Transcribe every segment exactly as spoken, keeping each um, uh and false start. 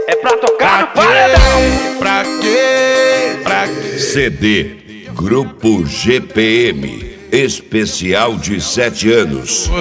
é pra tocar no paredão. Pra quê? Pra quê? C D Grupo G P M, especial de sete anos.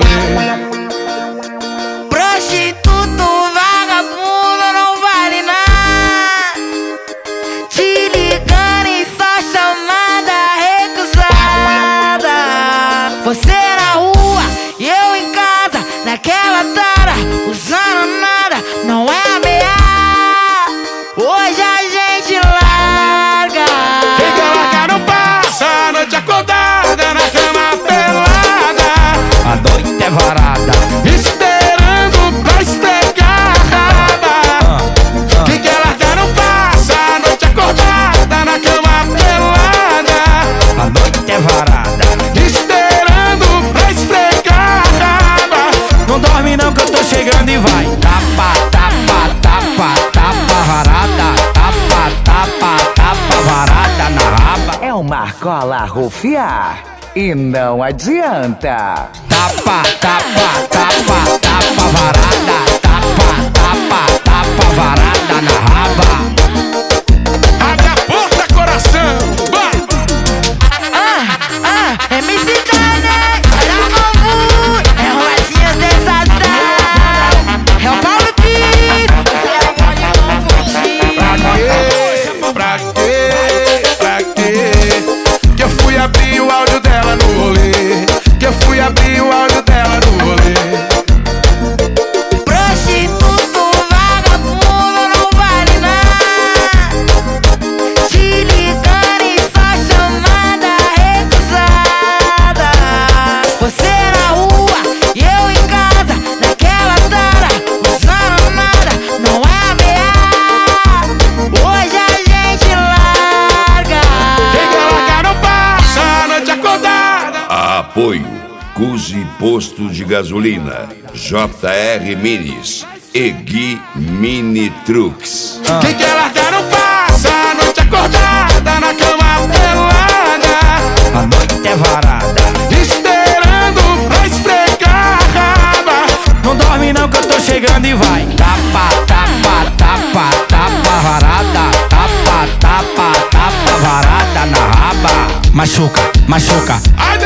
Prostituto, vagabundo, não vale nada. Te ligando e só chamada recusada. Você na rua e eu em casa, naquela tara, usando nada, não é ameaça. Hoje a gente larga. Quem quer largar não passa a noite acordada na cama pelada. A noite é varada, Esperando pra esfregar a raba. Quem quer largar não passa a noite acordada na cama pelada. a noite é varada. Esperando pra esfregar a raba. Não dorme não que eu tô chegando e vai. Tapa, tapa, tapa, tapa varada. Tapa, tapa, tapa varada na raba. É uma cola rufiar e não adianta. Tapa, tapa, tapa, tapa varada. Tapa, tapa, tapa varada na raba. Abre a porta, coração. Vai. Ah, ah, M C Dane, olha o novo, é o Rosinha sensação. É o Paulo Cris, você pode confundir. Pra quê? Pra quê? Que eu fui abrir o áudio dela no rolê. Que eu fui abrir o áudio dela no rolê. Prostituto, vagabundo, não vale nada. Te ligando e só chamada recusada. Você na rua e eu em casa, naquela tara, usando nada, não é ameaça. Hoje a gente larga. Quem quer largar não passa a noite acordada. Apoio Cusi Posto de Gasolina, J R Minis e Gui Mini Trucks. Quem quer largar não passa a noite acordada na cama pelada. A noite é varada. Esperando pra esfregar a raba. Não dorme não que eu tô chegando e vai. Tapa, tapa, tapa, tapa varada. Tapa, tapa, tapa varada na raba. Machuca, machuca. Ai,